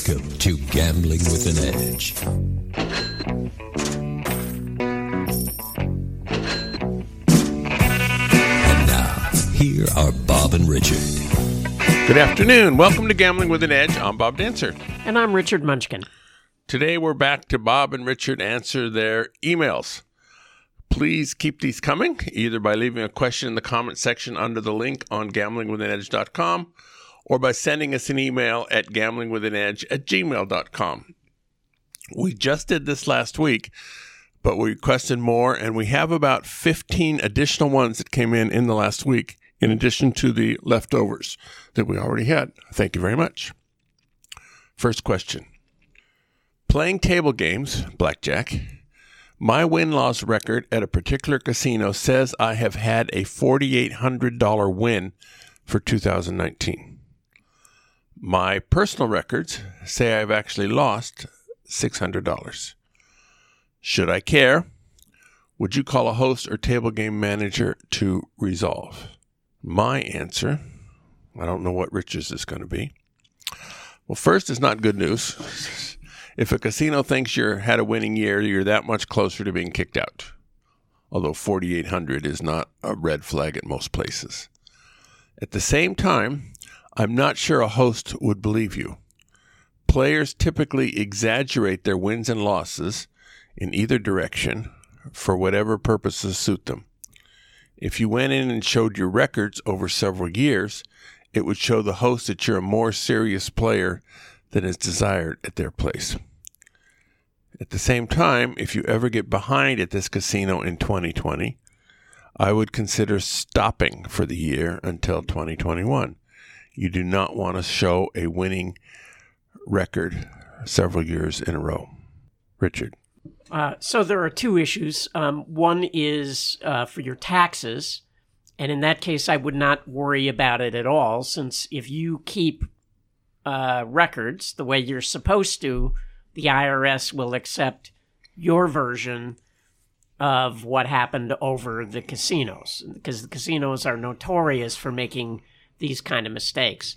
Welcome to Gambling with an Edge. And now, here are Bob and Richard. Good afternoon. Welcome to Gambling with an Edge. I'm Bob Dancer. And I'm Richard Munchkin. Today we're back to Bob and Richard answer their emails. Please keep these coming, either by leaving a question in the comment section under the link on gamblingwithanedge.com or by sending us an email at gamblingwithanedge@gmail.com. We just did this last week, but we requested more, and we have about 15 additional ones that came in the last week, in addition to the leftovers that we already had. Thank you very much. First question. Playing table games, blackjack, my win-loss record at a particular casino says I have had a $4,800 win for 2019. My personal records say I've actually lost $600. Should I care? Would you call a host or table game manager to resolve? My answer, I don't know what Richard's is going to be. Well, first, it's not good news. If a casino thinks you had a winning year, you're that much closer to being kicked out. Although 4,800 is not a red flag at most places. At the same time, I'm not sure a host would believe you. Players typically exaggerate their wins and losses in either direction for whatever purposes suit them. If you went in and showed your records over several years, it would show the host that you're a more serious player than is desired at their place. At the same time, if you ever get behind at this casino in 2020, I would consider stopping for the year until 2021. You do not want to show a winning record several years in a row. Richard. So there are two issues. One is for your taxes. And in that case, I would not worry about it at all, since if you keep records the way you're supposed to, the IRS will accept your version of what happened over the casinos, because the casinos are notorious for making these kind of mistakes.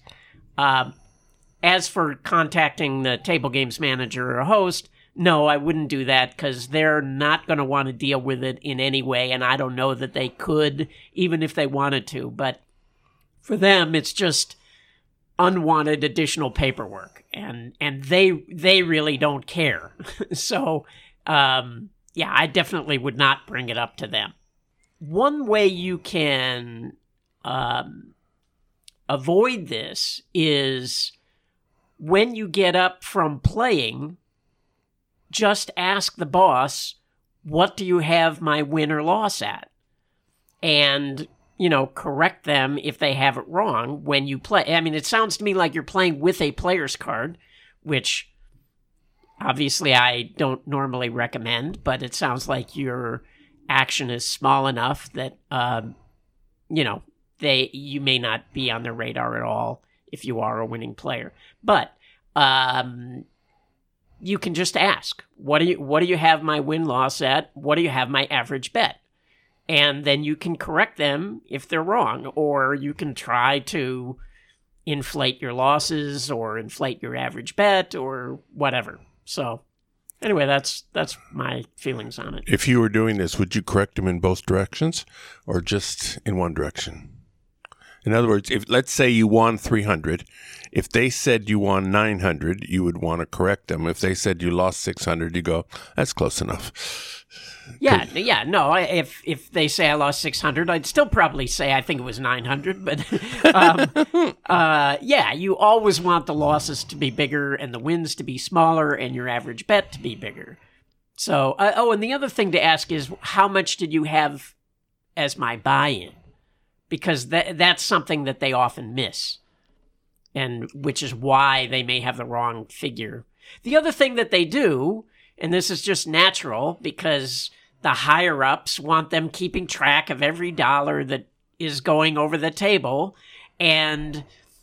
As for contacting the table games manager or host, no, I wouldn't do that, because they're not going to want to deal with it in any way, and I don't know that they could, even if they wanted to. But for them, it's just unwanted additional paperwork, and they really don't care. So, yeah, I definitely would not bring it up to them. One way you can avoid this is when you get up from playing, just ask the boss, what do you have my win or loss at? And, correct them if they have it wrong when you play. I mean, it sounds to me like you're playing with a player's card, which obviously I don't normally recommend, but it sounds like your action is small enough that, you may not be on their radar at all if you are a winning player. But you can just ask, what do you have my win-loss at? What do you have my average bet? And then you can correct them if they're wrong, or you can try to inflate your losses or inflate your average bet or whatever. So anyway, that's my feelings on it. If you were doing this, would you correct them in both directions or just in one direction? In other words, if let's say you won 300, if they said you won 900, you would want to correct them. If they said you lost 600, you go, that's close enough. Yeah, no. If they say I lost 600, I'd still probably say I think it was 900. But yeah, you always want the losses to be bigger and the wins to be smaller and your average bet to be bigger. So, and the other thing to ask is, how much did you have as my buy-in? Because that's something that they often miss, and which is why they may have the wrong figure. The other thing that they do, and this is just natural because the higher-ups want them keeping track of every dollar that is going over the table, and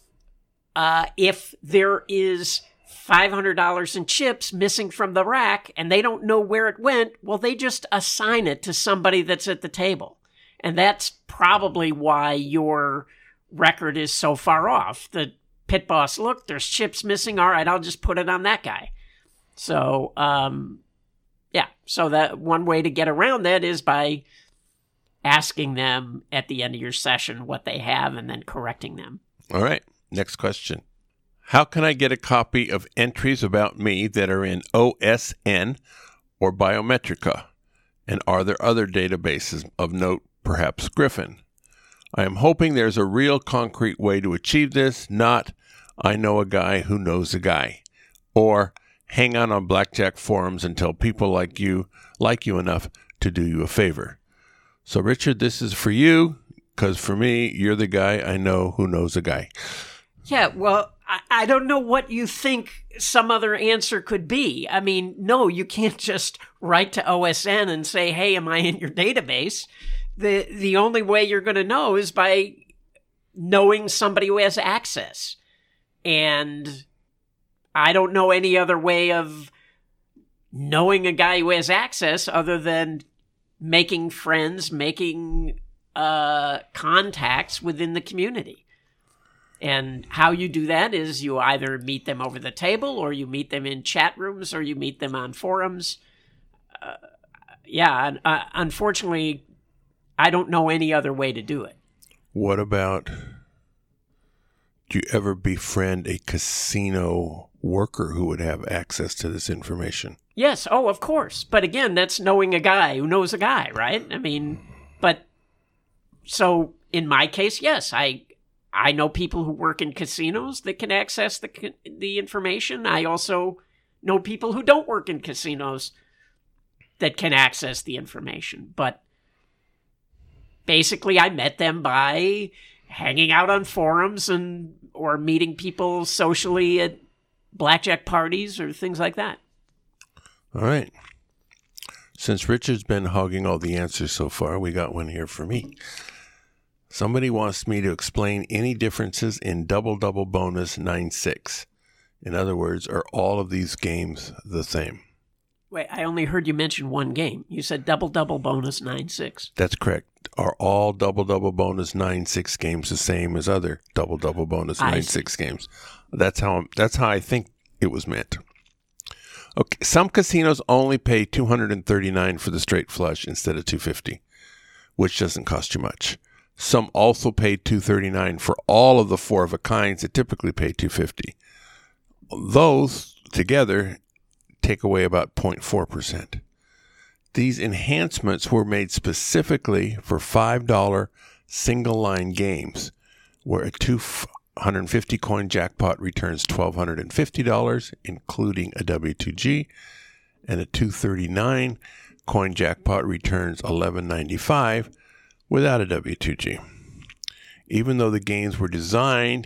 if there is $500 in chips missing from the rack and they don't know where it went, well, they just assign it to somebody that's at the table. And that's probably why your record is so far off. The pit boss, look, there's chips missing. All right, I'll just put it on that guy. So, yeah. So that one way to get around that is by asking them at the end of your session what they have and then correcting them. All right. Next question. How can I get a copy of entries about me that are in OSN or Biometrica? And are there other databases of note, perhaps Griffin? I am hoping there's a real concrete way to achieve this, not I know a guy who knows a guy, or hang out on blackjack forums until people like you enough to do you a favor. So, Richard, this is for you, because for me, you're the guy I know who knows a guy. Yeah, well, I don't know what you think some other answer could be. I mean, no, you can't just write to OSN and say, hey, am I in your database? The only way you're going to know is by knowing somebody who has access. And I don't know any other way of knowing a guy who has access other than making friends, making contacts within the community. And how you do that is you either meet them over the table, or you meet them in chat rooms, or you meet them on forums. Unfortunately, I don't know any other way to do it. What about, do you ever befriend a casino worker who would have access to this information? Yes. Oh, of course. But again, that's knowing a guy who knows a guy, right? I mean, but so in my case, yes, I know people who work in casinos that can access the information. I also know people who don't work in casinos that can access the information. But basically, I met them by hanging out on forums or meeting people socially at blackjack parties or things like that. All right. Since Richard's been hogging all the answers so far, we got one here for me. Somebody wants me to explain any differences in Double Double Bonus 9-6. In other words, are all of these games the same? Wait, I only heard you mention one game. You said Double Double Bonus 9-6. That's correct. Are all Double Double Bonus 9-6 games the same as other Double Double Bonus 9-6 games? That's how I think it was meant. Okay, some casinos only pay $239 for the straight flush instead of $250, which doesn't cost you much. Some also pay $239 for all of the four of a kinds that typically pay $250. Those together take away about 0.4%. These enhancements were made specifically for $5 single line games, where a 250 coin jackpot returns $1,250, including a W2G, and a 239 coin jackpot returns $1,195 without a W2G. Even though the games were designed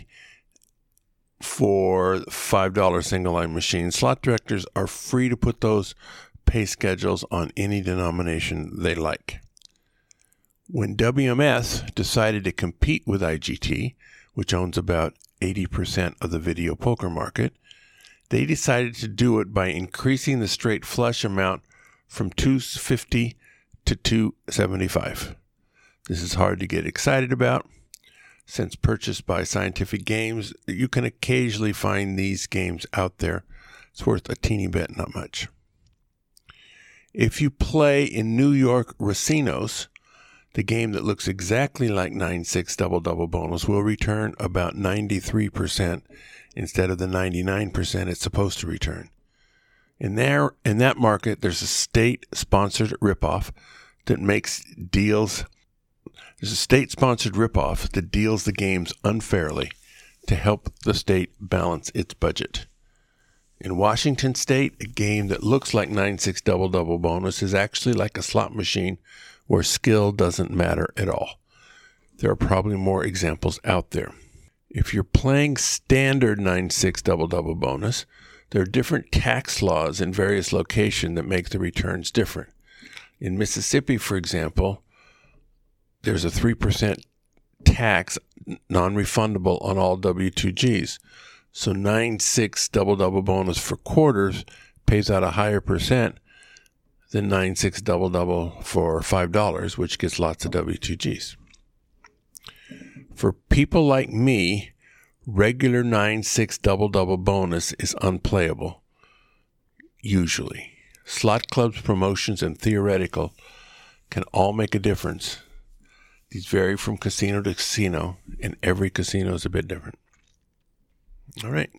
for $5 single line machines, slot directors are free to put those pay schedules on any denomination they like. When WMS decided to compete with IGT, which owns about 80% of the video poker market, they decided to do it by increasing the straight flush amount from $250 to $275. This is hard to get excited about. Since purchased by Scientific Games, you can occasionally find these games out there. It's worth a teeny bit, not much. If you play in New York Racinos, the game that looks exactly like 9-6 Double Double Bonus will return about 93% instead of the 99% it's supposed to return. In that market, there's a state-sponsored ripoff that makes deals. There's a state-sponsored ripoff that deals the games unfairly to help the state balance its budget. In Washington State, a game that looks like 9-6 Double Double Bonus is actually like a slot machine where skill doesn't matter at all. There are probably more examples out there. If you're playing standard 9-6 Double Double Bonus, there are different tax laws in various locations that make the returns different. In Mississippi, for example, there's a 3% tax, non-refundable on all W2Gs. So 9-6 Double Double Bonus for quarters pays out a higher percent than 9-6 Double Double for $5, which gets lots of W2Gs. For people like me, regular 9-6 double-double bonus is unplayable, usually. Slot clubs, promotions, and theoretical can all make a difference. These vary from casino to casino, and every casino is a bit different. All right.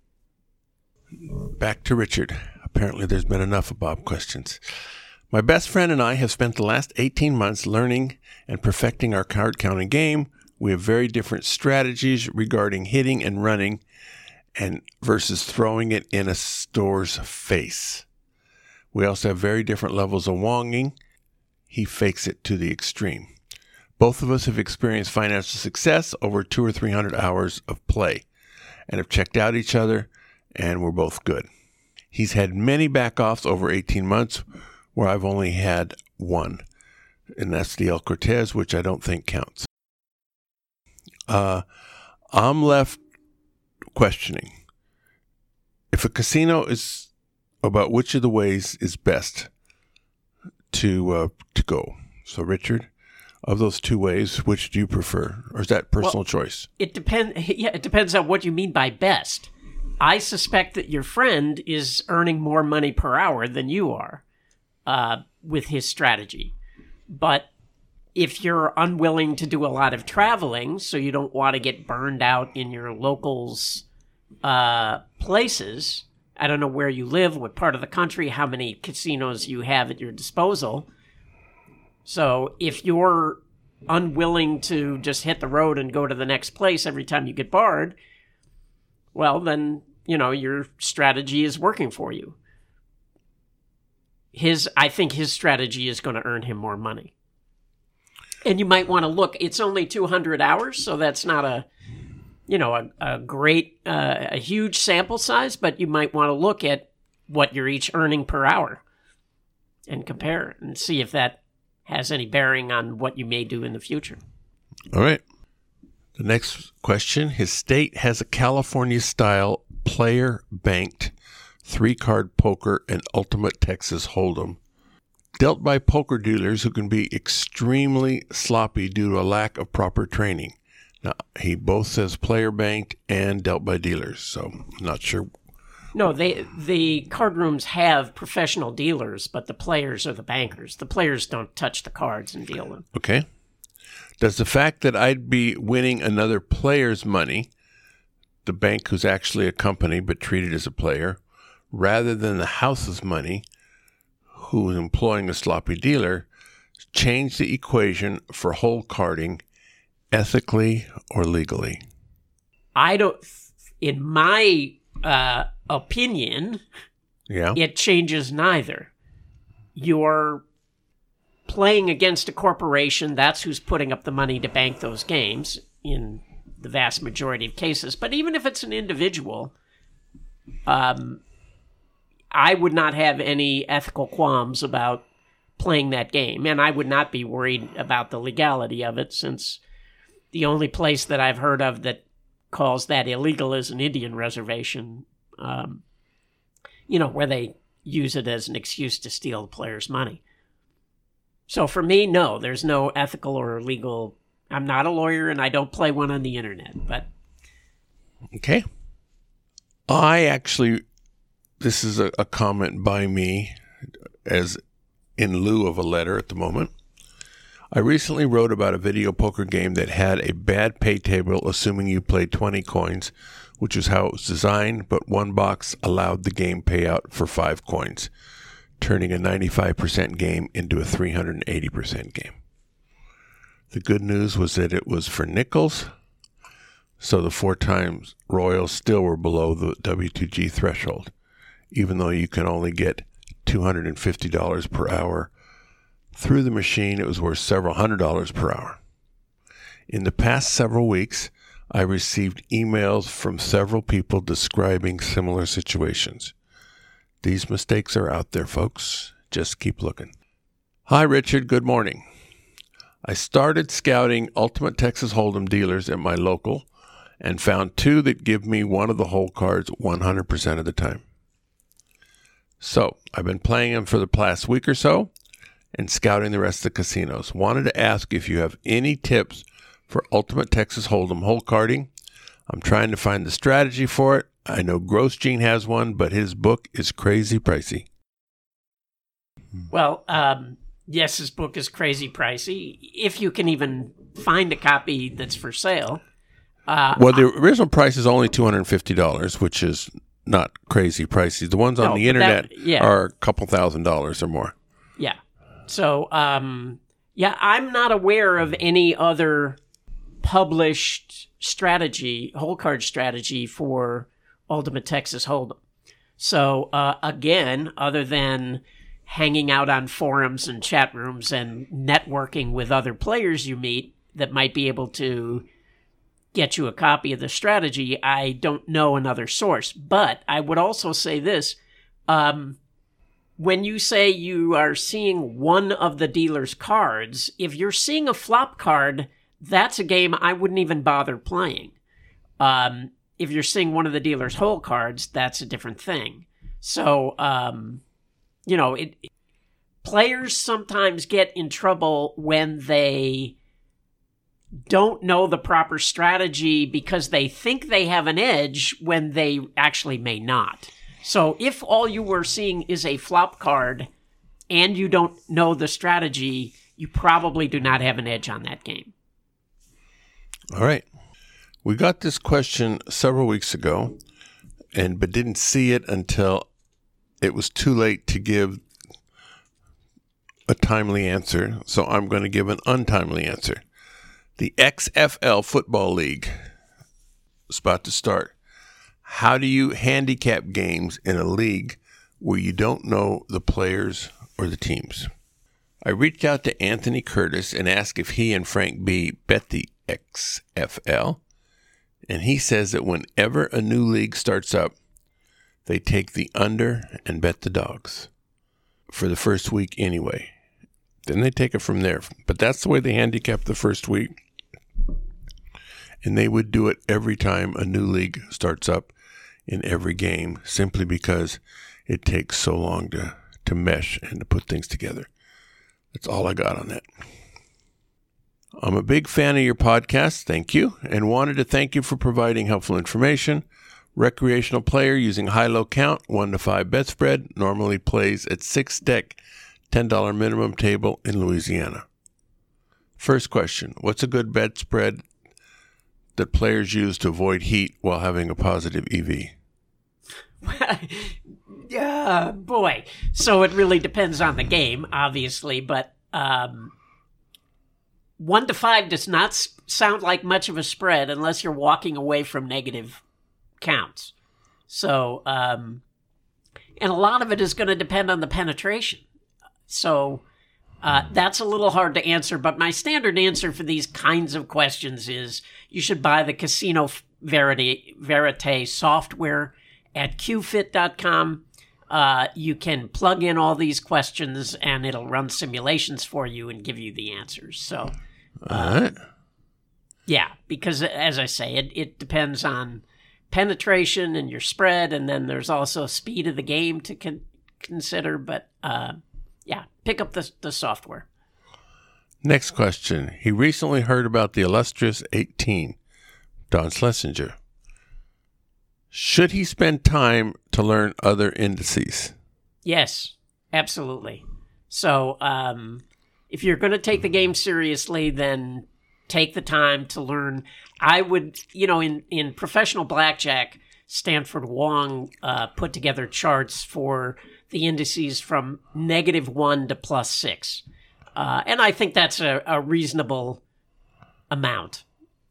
Back to Richard. Apparently there's been enough of Bob questions. My best friend and I have spent the last 18 months learning and perfecting our card counting game. We have very different strategies regarding hitting and running and versus throwing it in a store's face. We also have very different levels of wonging. He fakes it to the extreme. Both of us have experienced financial success over 200 or 300 hours of play and have checked out each other, and we're both good. He's had many back-offs over 18 months where I've only had one, and that's the El Cortez, which I don't think counts. I'm left questioning. If a casino is about which of the ways is best to go. So, Richard, of those two ways, which do you prefer? Or is that personal choice? It depends on what you mean by best. I suspect that your friend is earning more money per hour than you are with his strategy. But if you're unwilling to do a lot of traveling, so you don't want to get burned out in your locals' places, I don't know where you live, what part of the country, how many casinos you have at your disposal. So if you're unwilling to just hit the road and go to the next place every time you get barred, well, then, your strategy is working for you. I think his strategy is going to earn him more money. And you might want to look, it's only 200 hours, so that's not a huge sample size, but you might want to look at what you're each earning per hour and compare it and see if that has any bearing on what you may do in the future. All right. The next question. His state has a California-style player-banked 3-card poker and Ultimate Texas Hold'em dealt by poker dealers who can be extremely sloppy due to a lack of proper training. Now, he both says player-banked and dealt by dealers, so I'm not sure. No, the card rooms have professional dealers, but the players are the bankers. The players don't touch the cards and deal them. Okay. Does the fact that I'd be winning another player's money, the bank who's actually a company but treated as a player, rather than the house's money, who is employing a sloppy dealer, change the equation for hole carding ethically or legally? I don't, in my opinion, It changes neither. You're playing against a corporation, that's who's putting up the money to bank those games in the vast majority of cases. But even if it's an individual, I would not have any ethical qualms about playing that game. And I would not be worried about the legality of it, since the only place that I've heard of that calls that illegal is an Indian reservation, where they use it as an excuse to steal the player's money. So for me, no, there's no ethical or legal. I'm not a lawyer and I don't play one on the internet, but. Okay. This is a comment by me as in lieu of a letter at the moment. I recently wrote about a video poker game that had a bad pay table, assuming you played 20 coins, which is how it was designed, but one box allowed the game payout for 5 coins, turning a 95% game into a 380% game. The good news was that it was for nickels, so the 4 times Royals still were below the W2G threshold, even though you can only get $250 per hour. Through the machine, it was worth several $100s per hour. In the past several weeks, I received emails from several people describing similar situations. These mistakes are out there, folks. Just keep looking. Hi, Richard. Good morning. I started scouting Ultimate Texas Hold'em dealers at my local and found 2 that give me one of the hole cards 100% of the time. So I've been playing them for the past week or so and scouting the rest of the casinos. Wanted to ask if you have any tips for Ultimate Texas Hold'em hole carding. I'm trying to find the strategy for it. I know Grosjean has one, but his book is crazy pricey. Well, yes, his book is crazy pricey. If you can even find a copy that's for sale. Well, the original price is only $250, which is not crazy pricey. The ones on the internet are a couple $1,000s or more. Yeah. So, I'm not aware of any other published strategy, hole card strategy for Ultimate Texas Hold'em. So, again, other than hanging out on forums and chat rooms and networking with other players you meet that might be able to get you a copy of the strategy, I don't know another source. But I would also say this. When you say you are seeing one of the dealer's cards, if you're seeing a flop card, that's a game I wouldn't even bother playing. If you're seeing one of the dealer's hole cards, that's a different thing. So, players sometimes get in trouble when they don't know the proper strategy because they think they have an edge when they actually may not. So if all you were seeing is a flop card and you don't know the strategy, you probably do not have an edge on that game. All right. We got this question several weeks ago, but didn't see it until it was too late to give a timely answer. So I'm going to give an untimely answer. The XFL Football League is about to start. How do you handicap games in a league where you don't know the players or the teams? I reached out to Anthony Curtis and asked if he and Frank B bet the XFL, and he says that whenever a new league starts up, they take the under and bet the dogs for the first week anyway. Then they take it from there. But that's the way they handicap the first week. And they would do it every time a new league starts up in every game, simply because it takes so long to mesh and to put things together. That's all I got on that. I'm a big fan of your podcast, thank you, and wanted to thank you for providing helpful information. Recreational player using high-low count, 1 to 5 bet spread, normally plays at 6-deck, $10 minimum table in Louisiana. First question, what's a good bet spread that players use to avoid heat while having a positive EV? Yeah, boy. So it really depends on the game, obviously, but 1 to 5 does not sound like much of a spread unless you're walking away from negative counts. So, and a lot of it is going to depend on the penetration. So that's a little hard to answer, but my standard answer for these kinds of questions is you should buy the Casino Verite software at qfit.com. You can plug in all these questions and it'll run simulations for you and give you the answers. So, all right. Yeah, because as I say, it depends on penetration and your spread, and then there's also speed of the game to consider. But yeah, pick up the software. Next question. He recently heard about the illustrious 18, Don Schlesinger. Should he spend time to learn other indices? Yes, absolutely. So if you're going to take the game seriously, then take the time to learn. I would, in professional blackjack, Stanford Wong put together charts for the indices from -1 to +6. And I think that's a reasonable amount.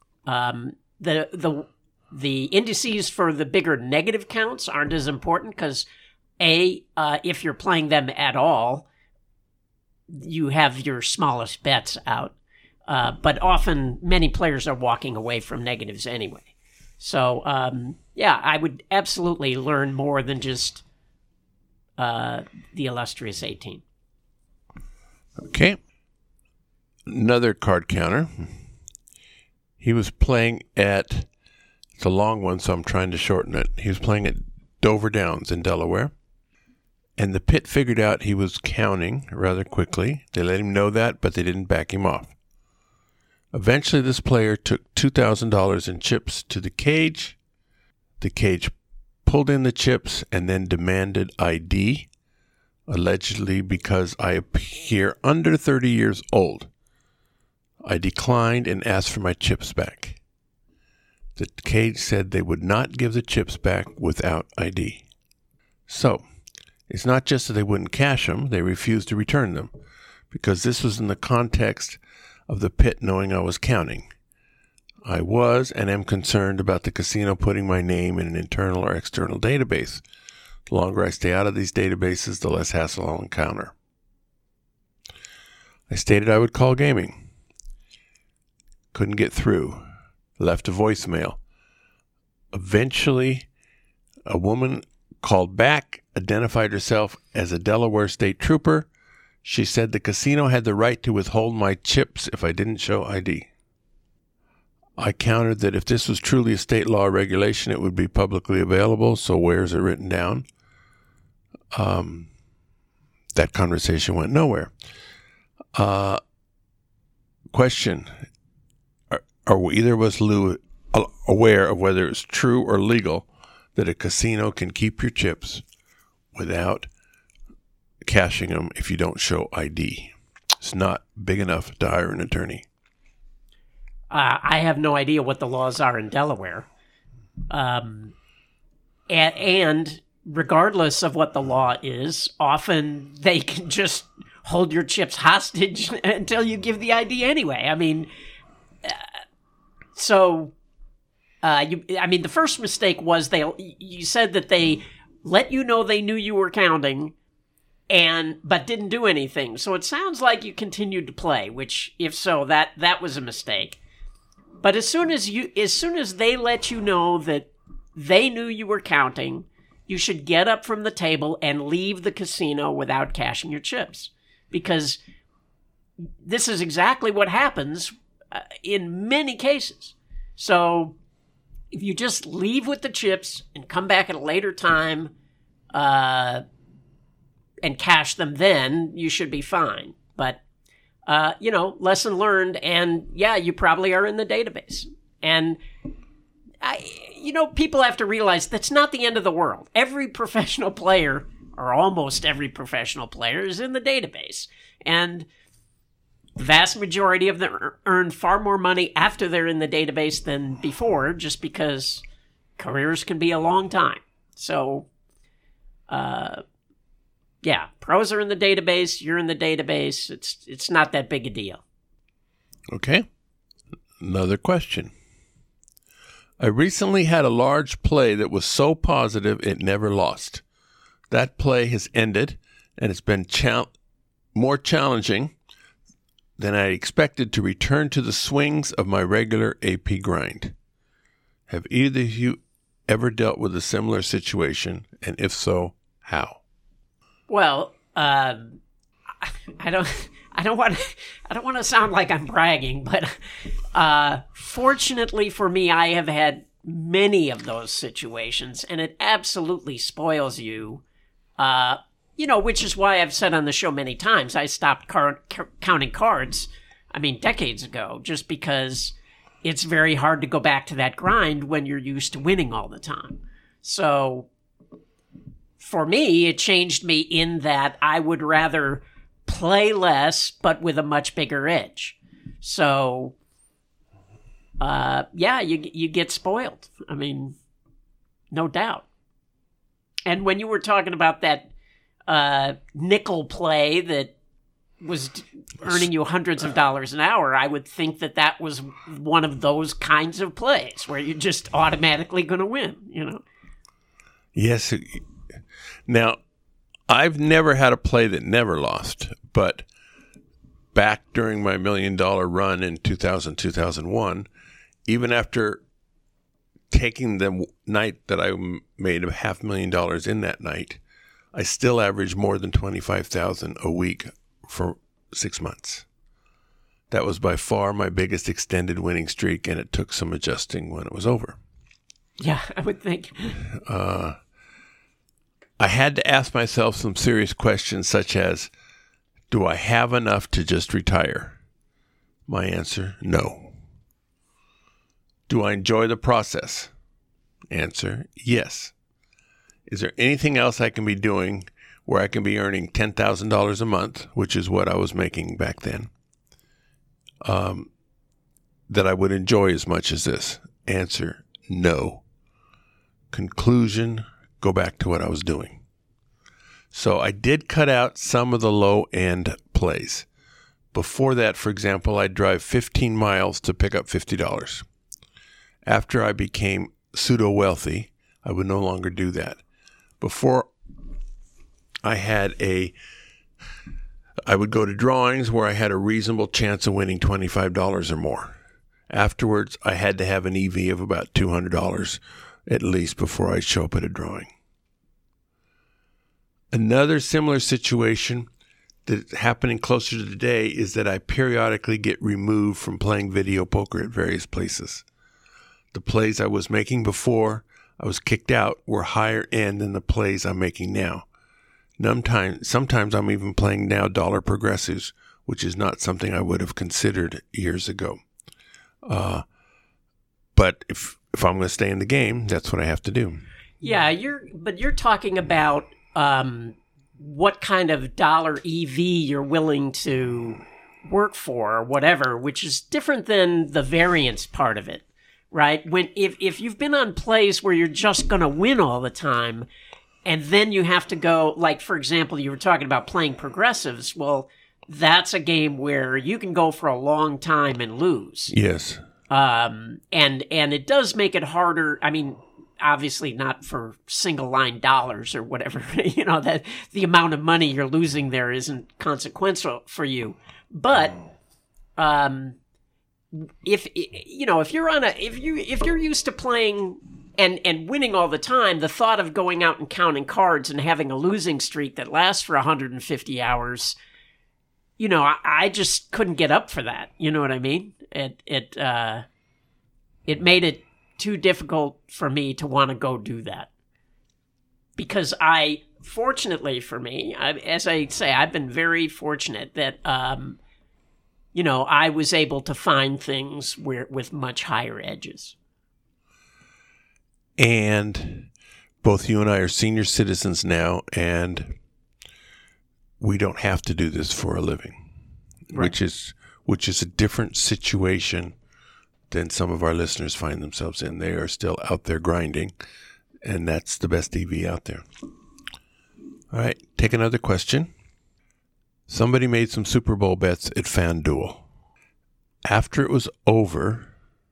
The indices for the bigger negative counts aren't as important because, if you're playing them at all, you have your smallest bets out. But often, many players are walking away from negatives anyway. So, yeah, I would absolutely learn more than just the illustrious 18. Okay. Another card counter. He was playing at... It's a long one, so I'm trying to shorten it. He was playing at Dover Downs in Delaware, and the pit figured out he was counting rather quickly. They let him know that, but they didn't back him off. Eventually, this player took $2,000 in chips to the cage. The cage pulled in the chips and then demanded ID, allegedly because I appear under 30 years old. I declined and asked for my chips back. The cage said they would not give the chips back without ID. So, it's not just that they wouldn't cash them, they refused to return them, because this was in the context of the pit knowing I was counting. I was and am concerned about the casino putting my name in an internal or external database. The longer I stay out of these databases, the less hassle I'll encounter. I stated I would call gaming. Couldn't get through. Left a voicemail. Eventually, a woman called back, identified herself as a Delaware State Trooper. She said the casino had the right to withhold my chips if I didn't show ID. I countered that if this was truly a state law regulation, it would be publicly available, so where is it written down? That conversation went nowhere. Question. Are either of us aware of whether it's true or legal that a casino can keep your chips without cashing them if you don't show ID? It's not big enough to hire an attorney. I have no idea what the laws are in Delaware. And regardless of what the law is, often they can just hold your chips hostage until you give the ID anyway. I mean, the first mistake was you said that they let you know they knew you were counting, but didn't do anything. So it sounds like you continued to play, which, if so, that was a mistake. But as soon as they let you know that they knew you were counting, you should get up from the table and leave the casino without cashing your chips, because this is exactly what happens in many cases. So if you just leave with the chips and come back at a later time and cash them, then you should be fine. But, lesson learned, and yeah, you probably are in the database. And, people have to realize that's not the end of the world. Every professional player, or almost every professional player, is in the database. And the vast majority of them earn far more money after they're in the database than before, just because careers can be a long time. So, pros are in the database, you're in the database. It's not that big a deal. Okay. Another question. I recently had a large play that was so positive it never lost. That play has ended, and it's been more challenging than I expected to return to the swings of my regular AP grind. Have either of you ever dealt with a similar situation, and if so, how? Well, I don't want to sound like I'm bragging, but fortunately for me, I have had many of those situations, and it absolutely spoils you. Which is why I've said on the show many times, I stopped counting cards, decades ago, just because it's very hard to go back to that grind when you're used to winning all the time. So for me, it changed me in that I would rather play less, but with a much bigger edge. So, you get spoiled. No doubt. And when you were talking about that nickel play that was earning you hundreds of dollars an hour, I would think that was one of those kinds of plays where you're just automatically going to win, Yes. Now, I've never had a play that never lost, but back during my $1 million run in 2001, even after taking the night that I made $500,000 in that night, I still averaged more than $25,000 a week for 6 months. That was by far my biggest extended winning streak, and it took some adjusting when it was over. Yeah, I would think. I had to ask myself some serious questions such as, do I have enough to just retire? My answer, no. Do I enjoy the process? Answer, yes. Is there anything else I can be doing where I can be earning $10,000 a month, which is what I was making back then, that I would enjoy as much as this? Answer, no. Conclusion, go back to what I was doing. So I did cut out some of the low-end plays. Before that, for example, I'd drive 15 miles to pick up $50. After I became pseudo-wealthy, I would no longer do that. Before, I would go to drawings where I had a reasonable chance of winning $25 or more. Afterwards, I had to have an EV of about $200 at least before I'd show up at a drawing. Another similar situation that's happening closer to today is that I periodically get removed from playing video poker at various places. The plays I was making before I was kicked out were higher end than the plays I'm making now. Sometimes I'm even playing now dollar progressives, which is not something I would have considered years ago. But if I'm going to stay in the game, that's what I have to do. Yeah, you're talking about what kind of dollar EV you're willing to work for or whatever, which is different than the variance part of it, right? If you've been on plays where you're just going to win all the time, and then you have to go, like, for example, you were talking about playing progressives. Well, that's a game where you can go for a long time and lose. Yes. And it does make it harder. I mean, obviously not for single line dollars or whatever, that the amount of money you're losing there isn't consequential for you. But, if you're used to playing and winning all the time, the thought of going out and counting cards and having a losing streak that lasts for 150 hours, I just couldn't get up for that. You know what I mean? It made it too difficult for me to want to go do that. Because fortunately for me, as I say, I've been very fortunate that, I was able to find things with much higher edges. And both you and I are senior citizens now, and we don't have to do this for a living, right. which is a different situation than some of our listeners find themselves in. They are still out there grinding, and that's the best EV out there. All right, take another question. Somebody made some Super Bowl bets at FanDuel. After it was over,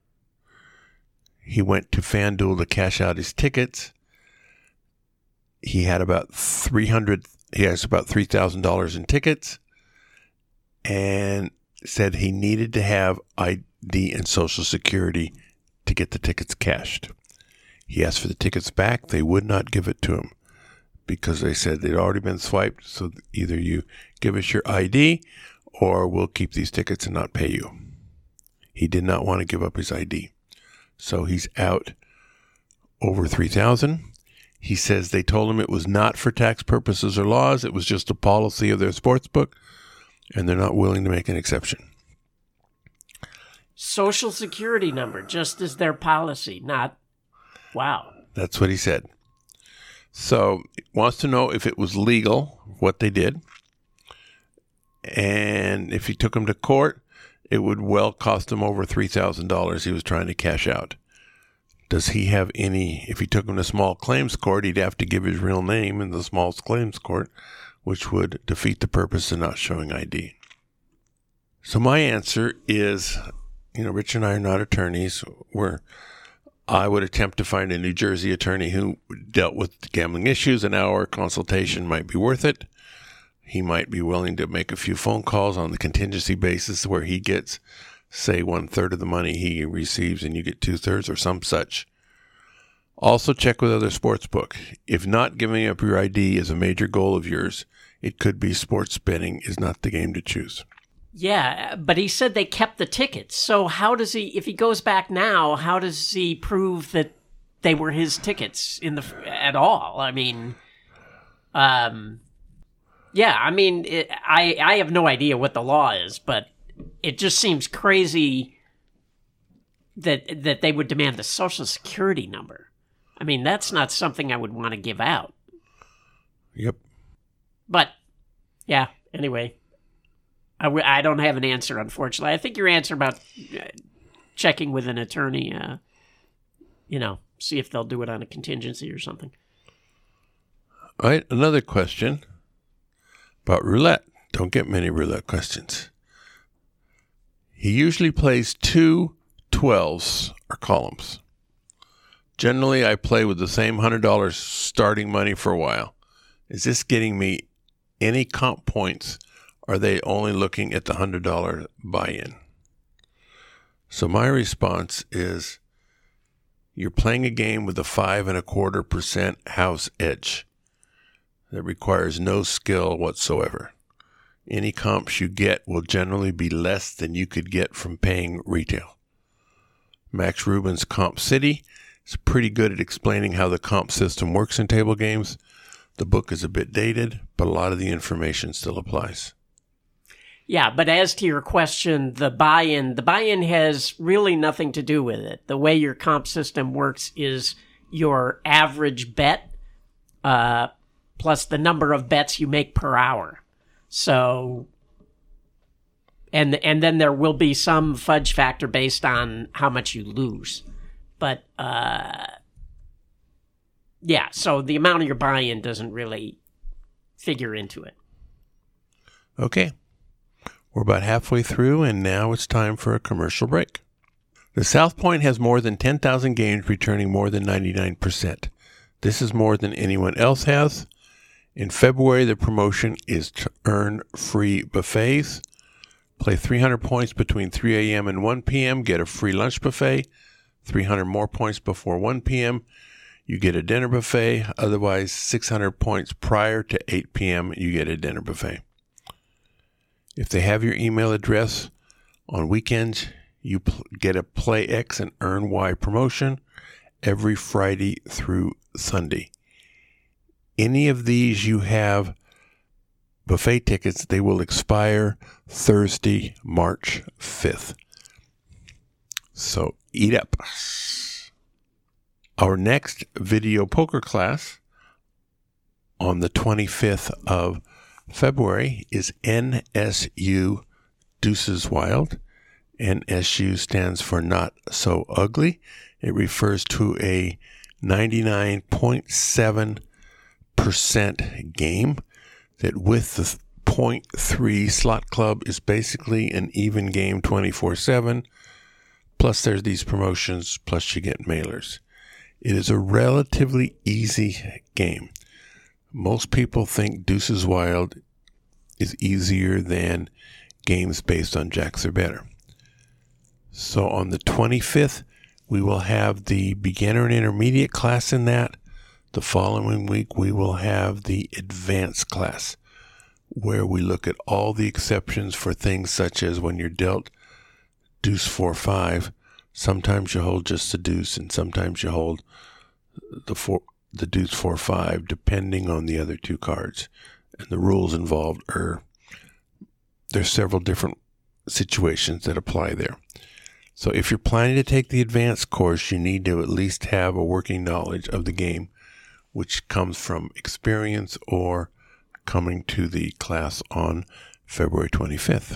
he went to FanDuel to cash out his tickets. He has about $3,000 in tickets, and said he needed to have ID and Social Security to get the tickets cashed. He asked for the tickets back. They would not give it to him because they said they'd already been swiped. So either you give us your ID or we'll keep these tickets and not pay you. He did not want to give up his ID. So he's out over $3,000. He says they told him it was not for tax purposes or laws. It was just a policy of their sports book, and they're not willing to make an exception. Social Security number, just as their policy, not, wow. That's what he said. So he wants to know if it was legal, what they did, and if he took him to court, it would well cost him over $3,000 he was trying to cash out. Does he have any, if he took him to small claims court, he'd have to give his real name in the small claims court, which would defeat the purpose of not showing ID. So my answer is, Rich and I are not attorneys. I would attempt to find a New Jersey attorney who dealt with gambling issues. An hour consultation might be worth it. He might be willing to make a few phone calls on the contingency basis where he gets, say, 1/3 of the money he receives and you get 2/3 or some such. Also check with other sportsbook. If not giving up your ID is a major goal of yours, it could be sports betting is not the game to choose. Yeah, but he said they kept the tickets. So how does he, if he goes back now, how does he prove that they were his tickets at all? I mean, I have no idea what the law is, but it just seems crazy that they would demand the Social Security number. I mean, that's not something I would want to give out. Yep. But, yeah, anyway, I don't have an answer, unfortunately. I think your answer about checking with an attorney, see if they'll do it on a contingency or something. All right, another question about roulette. Don't get many roulette questions. He usually plays 2 12s or columns. Generally, I play with the same $100 starting money for a while. Is this getting me any comp points? Or are they only looking at the $100 buy-in? So my response is, you're playing a game with a 5.25% house edge that requires no skill whatsoever. Any comps you get will generally be less than you could get from paying retail. Max Rubin's Comp City is pretty good at explaining how the comp system works in table games. The book is a bit dated, but a lot of the information still applies. Yeah, but as to your question, the buy-in has really nothing to do with it. The way your comp system works is your average bet plus the number of bets you make per hour. So, and then there will be some fudge factor based on how much you lose. But, yeah, so the amount of your buy-in doesn't really figure into it. Okay. We're about halfway through, and now it's time for a commercial break. The South Point has more than 10,000 games returning more than 99%. This is more than anyone else has. In February, the promotion is to earn free buffets. Play 300 points between 3 a.m. and 1 p.m., get a free lunch buffet. 300 more points before 1 p.m., you get a dinner buffet. Otherwise, 600 points prior to 8 p.m., you get a dinner buffet. If they have your email address on weekends, you get a Play X and Earn Y promotion every Friday through Sunday. Any of these you have buffet tickets, they will expire Thursday, March 5th. So eat up. Our next video poker class on the 25th of February is NSU Deuces Wild. NSU stands for Not So Ugly. It refers to a 99.7% game that with the 0.3 slot club is basically an even game 24/7. Plus there's these promotions, plus you get mailers. It is a relatively easy game. Most people think Deuces Wild is easier than games based on jacks or better. So on the 25th, we will have the beginner and intermediate class in that. The following week, we will have the advanced class, where we look at all the exceptions for things such as when you're dealt deuce 4-5, sometimes you hold just the deuce, and sometimes you hold the deuce 4-5, depending on the other two cards. And the rules involved there's several different situations that apply there. So if you're planning to take the advanced course, you need to at least have a working knowledge of the game, which comes from experience or coming to the class on February 25th.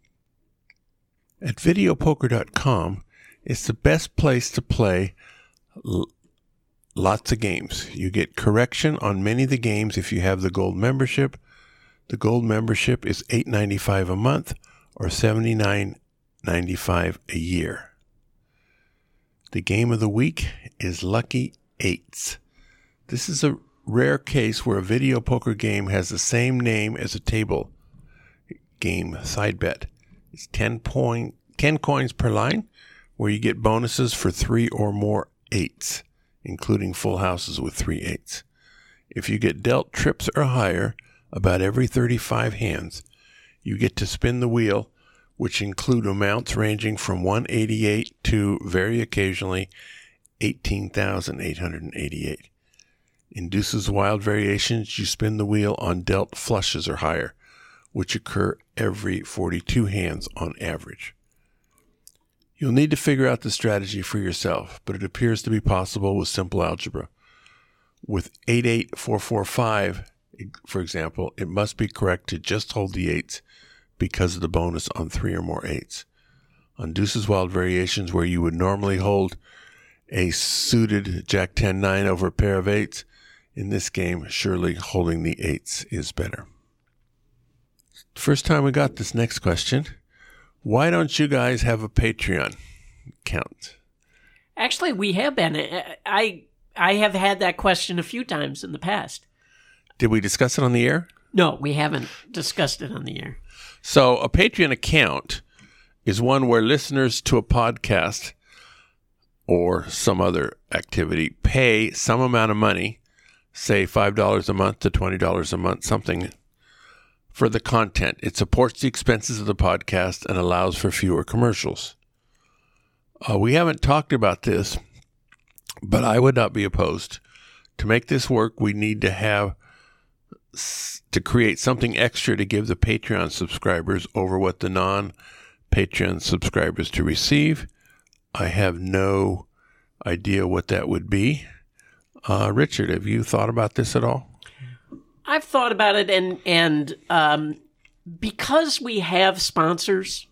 At videopoker.com, it's the best place to play lots of games. You get correction on many of the games if you have the gold membership. The gold membership is $8.95 a month or $79.95 a year. The game of the week is Lucky Eights. This is a rare case where a video poker game has the same name as a table game side bet. It's 10 coins per line, where you get bonuses for 3 or more eights, including full houses with 3 eights. If you get dealt trips or higher about every 35 hands, you get to spin the wheel, which include amounts ranging from 188 to, very occasionally, 18,888. In Deuces Wild variations, you spin the wheel on dealt flushes or higher, which occur every 42 hands on average. You'll need to figure out the strategy for yourself, but it appears to be possible with simple algebra. With 88445, for example, it must be correct to just hold the 8s because of the bonus on 3 or more 8s. On Deuce's Wild Variations, where you would normally hold a suited Jack 10-9 over a pair of 8s, in this game, surely holding the 8s is better. First time we got this next question. Why don't you guys have a Patreon account? Actually, we have been. I have had that question a few times in the past. Did we discuss it on the air? No, we haven't discussed it on the air. So a Patreon account is one where listeners to a podcast or some other activity pay some amount of money, say $5 a month to $20 a month, something, for the content. It supports the expenses of the podcast and allows for fewer commercials. We haven't talked about this, but I would not be opposed. To make this work, we need to create something extra to give the Patreon subscribers over what the non-Patreon subscribers to receive. I have no idea what that would be. Richard, have you thought about this at all? I've thought about it, and because we have sponsors,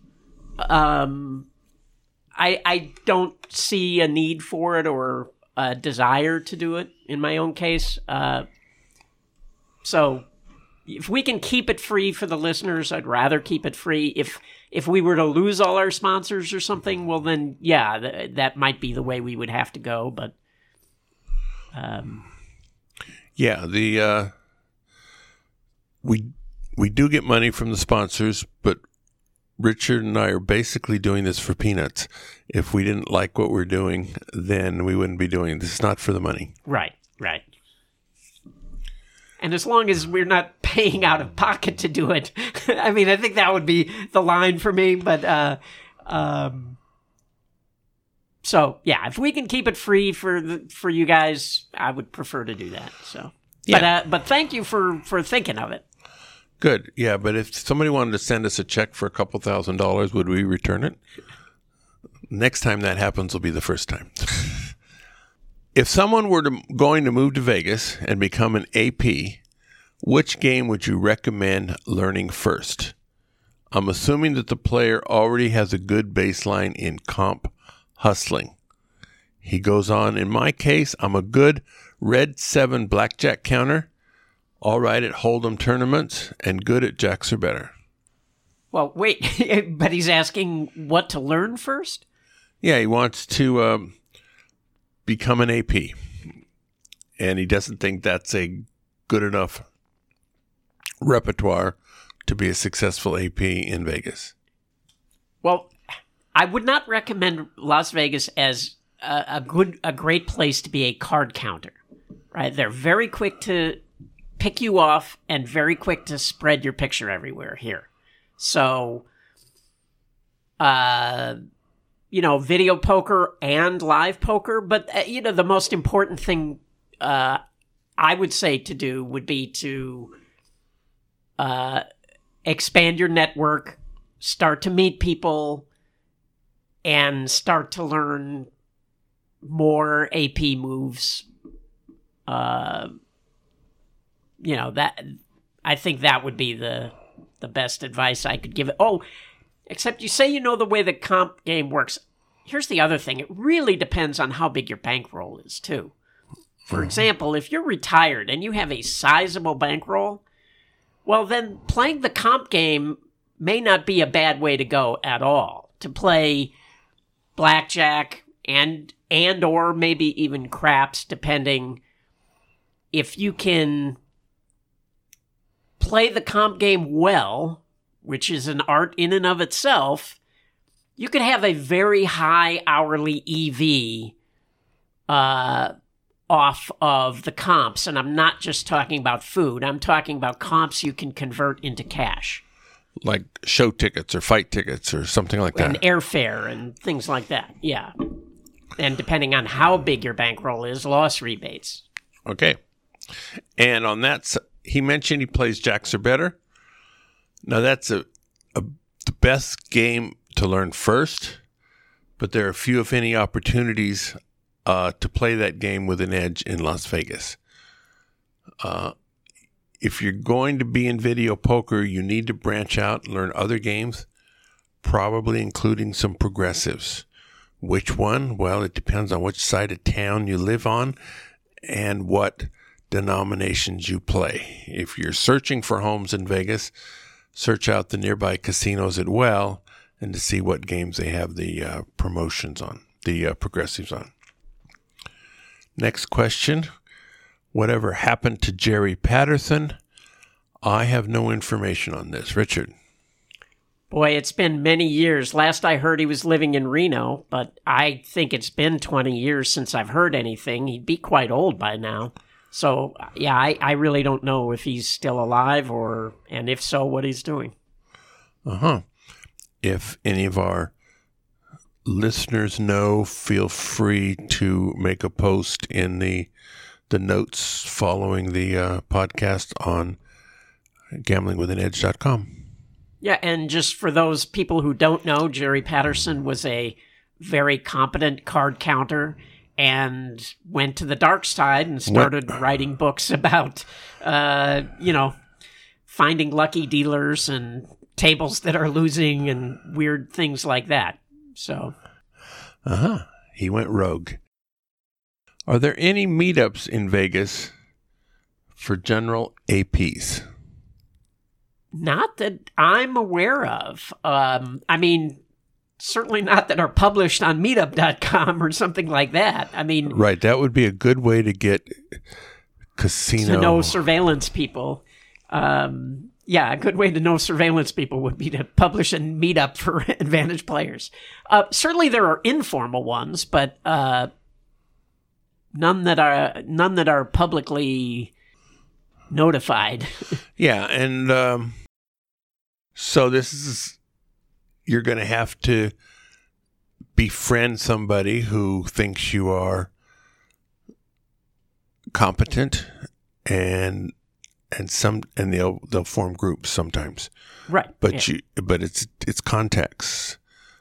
I don't see a need for it or a desire to do it in my own case. So if we can keep it free for the listeners, I'd rather keep it free. If we were to lose all our sponsors or something, well then, yeah, that might be the way we would have to go. But yeah, we do get money from the sponsors, but Richard and I are basically doing this for peanuts. If we didn't like what we're doing, then we wouldn't be doing it. This is not for the money. Right. And as long as we're not paying out of pocket to do it, I mean, I think that would be the line for me. But so yeah, if we can keep it free for you guys, I would prefer to do that. So, yeah. But thank you for thinking of it. Good. Yeah, but if somebody wanted to send us a check for a couple $1,000s, would we return it? Next time that happens will be the first time. If someone were going to move to Vegas and become an AP, which game would you recommend learning first? I'm assuming that the player already has a good baseline in comp hustling. He goes on, in my case, I'm a good red 7 blackjack counter, all right at Hold'em tournaments, and good at jacks or better. Well, wait, but he's asking what to learn first? Yeah, he wants to become an AP, and he doesn't think that's a good enough repertoire to be a successful AP in Vegas. Well, I would not recommend Las Vegas as a great place to be a card counter, right? They're very quick to pick you off and very quick to spread your picture everywhere here. So, video poker and live poker. But, the most important thing I would say to do would be to expand your network, start to meet people, and start to learn more AP moves. That I think that would be the best advice I could give it. Oh, except you say the way the comp game works. Here's the other thing. It really depends on how big your bankroll is, too. For example, if you're retired and you have a sizable bankroll, well, then playing the comp game may not be a bad way to go at all. To play blackjack and or maybe even craps, depending. If you can play the comp game well, which is an art in and of itself, you could have a very high hourly EV off of the comps. And I'm not just talking about food. I'm talking about comps you can convert into cash. Like show tickets or fight tickets or something like that. And airfare and things like that, yeah. And depending on how big your bankroll is, loss rebates. Okay. And on that, he mentioned he plays jacks or better. Now, that's the best game to learn first, but there are few, if any, opportunities to play that game with an edge in Las Vegas. If you're going to be in video poker, you need to branch out and learn other games, probably including some progressives. Which one? Well, it depends on which side of town you live on and what denominations you play. If you're searching for homes in Vegas, search out the nearby casinos as well and to see what games they have the promotions on, the progressives on. Next question. Whatever happened to Jerry Patterson? I have no information on this. Richard? Boy, it's been many years. Last I heard he was living in Reno, but I think it's been 20 years since I've heard anything. He'd be quite old by now. So, yeah, I really don't know if he's still alive and if so, what he's doing. If any of our listeners know, feel free to make a post in the notes following the podcast on gamblingwithanedge.com. Yeah, and just for those people who don't know, Jerry Patterson was a very competent card counter and went to the dark side and started writing books about, finding lucky dealers and tables that are losing and weird things like that. So, he went rogue. Are there any meetups in Vegas for general APs? Not that I'm aware of. Certainly not that are published on meetup.com or something like that. Right, that would be a good way to get casino... To know surveillance people. A good way to know surveillance people would be to publish a meetup for Advantage players. Certainly there are informal ones, but none that are publicly notified. Yeah, and so this is... You're going to have to befriend somebody who thinks you are competent, and they'll form groups sometimes. Right. But it's context.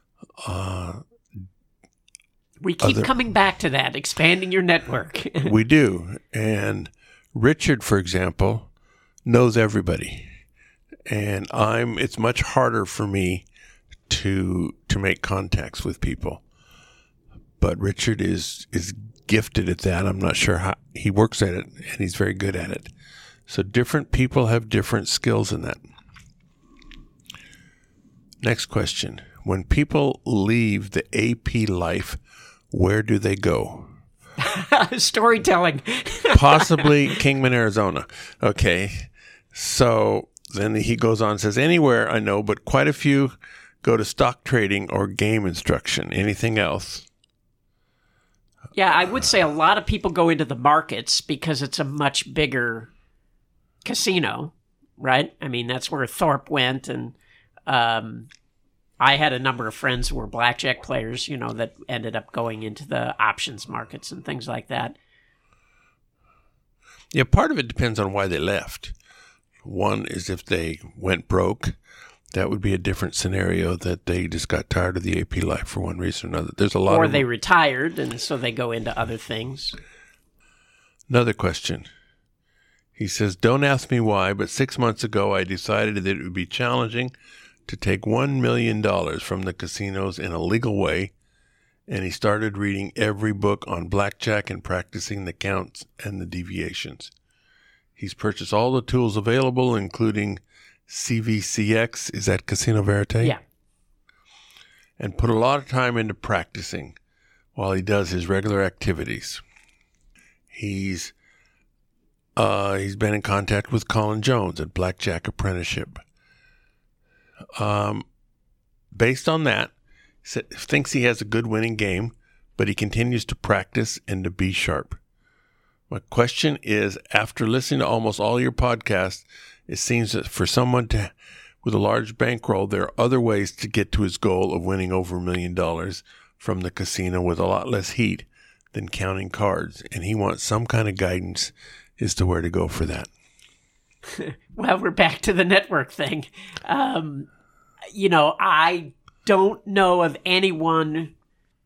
We keep coming back to that, expanding your network. We do. And Richard, for example, knows everybody. And it's much harder for me to make contacts with people. But Richard is gifted at that. I'm not sure how he works at it, and he's very good at it. So different people have different skills in that. Next question. When people leave the AP life, where do they go? Storytelling. Possibly Kingman, Arizona. Okay. So then he goes on and says, anywhere I know, but quite a few go to stock trading or game instruction. Anything else? Yeah, I would say a lot of people go into the markets because it's a much bigger casino, right? That's where Thorpe went, and I had a number of friends who were blackjack players, that ended up going into the options markets and things like that. Yeah, part of it depends on why they left. One is if they went broke. That would be a different scenario, that they just got tired of the AP life for one reason or another. There's a lot Or they retired, and so they go into other things. Another question. He says, don't ask me why, but 6 months ago I decided that it would be challenging to take $1 million from the casinos in a legal way, and he started reading every book on blackjack and practicing the counts and the deviations. He's purchased all the tools available, including CVCX, is that Casino Verite? Yeah. And put a lot of time into practicing while he does his regular activities. He's been in contact with Colin Jones at Blackjack Apprenticeship. Based on that, he thinks he has a good winning game, but he continues to practice and to be sharp. My question is, after listening to almost all your podcasts, it seems that for someone with a large bankroll, there are other ways to get to his goal of winning over $1 million from the casino with a lot less heat than counting cards, and he wants some kind of guidance as to where to go for that. Well, we're back to the network thing. I don't know of anyone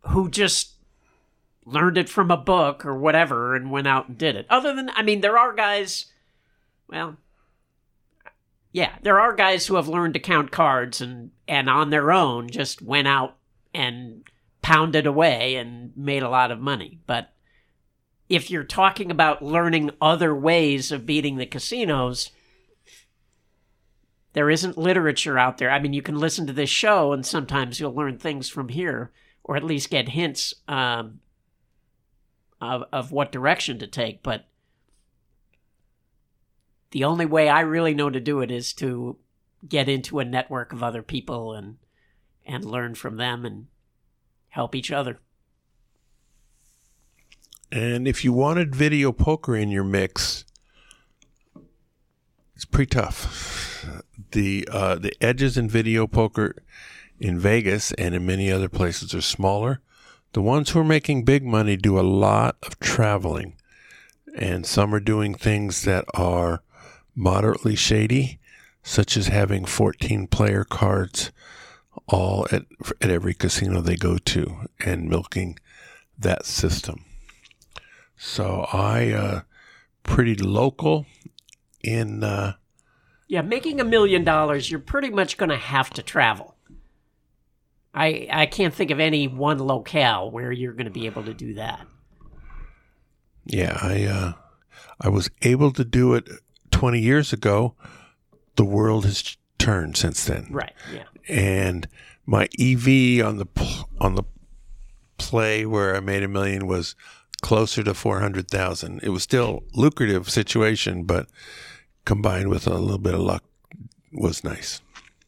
who just learned it from a book or whatever and went out and did it. Other than, I mean, there are guys, well, yeah, there are guys who have learned to count cards and on their own just went out and pounded away and made a lot of money. But if you're talking about learning other ways of beating the casinos, there isn't literature out there. I mean, you can listen to this show and sometimes you'll learn things from here, or at least get hints of what direction to take. But the only way I really know to do it is to get into a network of other people and learn from them and help each other. And if you wanted video poker in your mix, it's pretty tough. The edges in video poker in Vegas and in many other places are smaller. The ones who are making big money do a lot of traveling, and some are doing things that are moderately shady, such as having 14-player cards all at every casino they go to and milking that system. So I pretty local in making $1 million, you're pretty much going to have to travel. I can't think of any one locale where you're going to be able to do that. Yeah, I was able to do it 20 years ago. The world has turned since then. Right. Yeah. And my EV on the play where I made $1 million was closer to 400,000. It was still a lucrative situation, but combined with a little bit of luck was nice.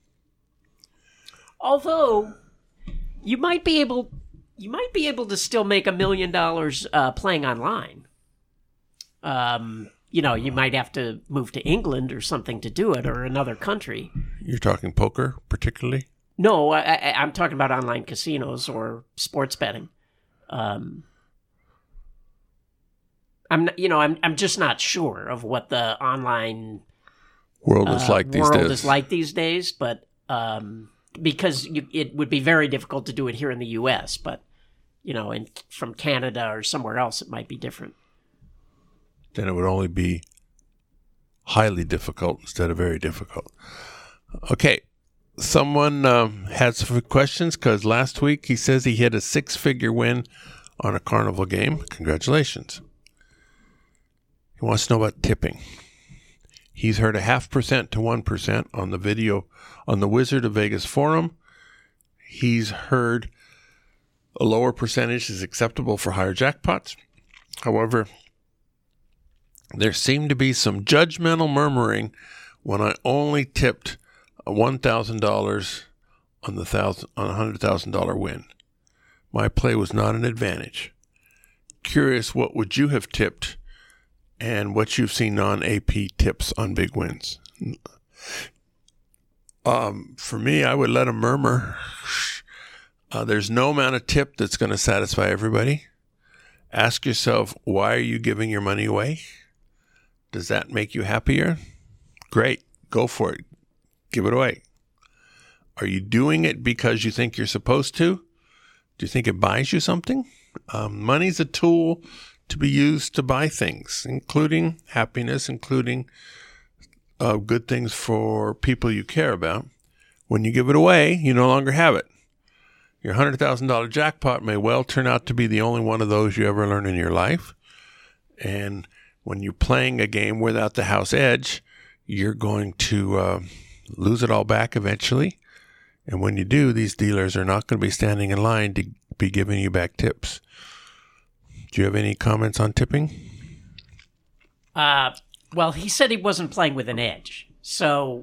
Although you might be able to still make $1 million playing online. You might have to move to England or something to do it, or another country. You're talking poker, particularly? No, I'm talking about online casinos or sports betting. I'm just not sure of what the online world is like these days. But because it would be very difficult to do it here in the U.S. But from Canada or somewhere else, it might be different. Then it would only be highly difficult instead of very difficult. Okay. Someone had some questions because last week he says he hit a 6-figure win on a carnival game. Congratulations. He wants to know about tipping. He's heard 0.5% to 1% on the video on the Wizard of Vegas forum. He's heard a lower percentage is acceptable for higher jackpots. However, there seemed to be some judgmental murmuring when I only tipped $1,000 on a $100,000 win. My play was not an advantage. Curious, what would you have tipped and what you've seen non-AP tips on big wins? For me, I would let them murmur. There's no amount of tip that's going to satisfy everybody. Ask yourself, why are you giving your money away? Does that make you happier? Great. Go for it. Give it away. Are you doing it because you think you're supposed to? Do you think it buys you something? Money's a tool to be used to buy things, including happiness, including good things for people you care about. When you give it away, you no longer have it. Your $100,000 jackpot may well turn out to be the only one of those you ever learn in your life. And when you're playing a game without the house edge, you're going to lose it all back eventually. And when you do, these dealers are not going to be standing in line to be giving you back tips. Do you have any comments on tipping? Well, he said he wasn't playing with an edge. So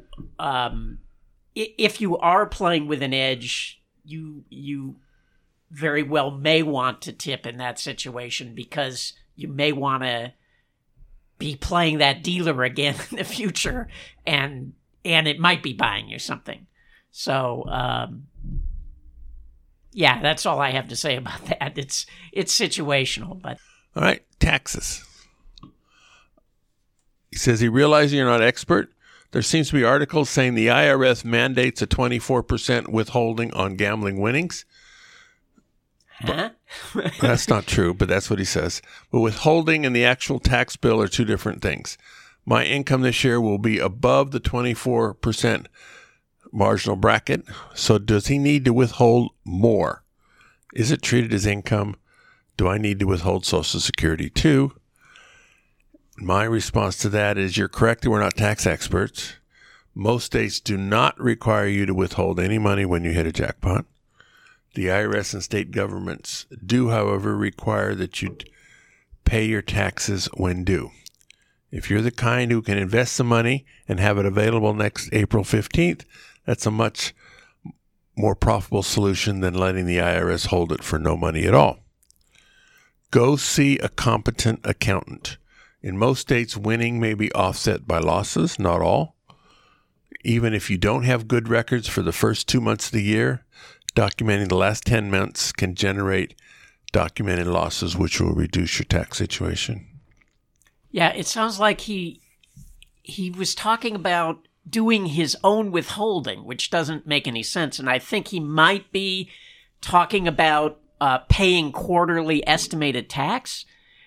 if you are playing with an edge, you very well may want to tip in that situation because you may want to be playing that dealer again in the future, and it might be buying you something. So, yeah, that's all I have to say about that. It's situational, but all right, taxes. He says he realizes you're not expert. There seems to be articles saying the IRS mandates a 24% withholding on gambling winnings. Huh? That's not true, but that's what he says. But withholding and the actual tax bill are two different things. My income this year will be above the 24% marginal bracket. So does he need to withhold more? Is it treated as income? Do I need to withhold Social Security too? My response to that is you're correct that we're not tax experts. Most states do not require you to withhold any money when you hit a jackpot. The IRS and state governments do, however, require that you pay your taxes when due. If you're the kind who can invest the money and have it available next April 15th, that's a much more profitable solution than letting the IRS hold it for no money at all. Go see a competent accountant. In most states, winning may be offset by losses, not all. Even if you don't have good records for the first 2 months of the year, documenting the last 10 months can generate documented losses, which will reduce your tax situation. Yeah, it sounds like he was talking about doing his own withholding, which doesn't make any sense. And I think he might be talking about paying quarterly estimated tax.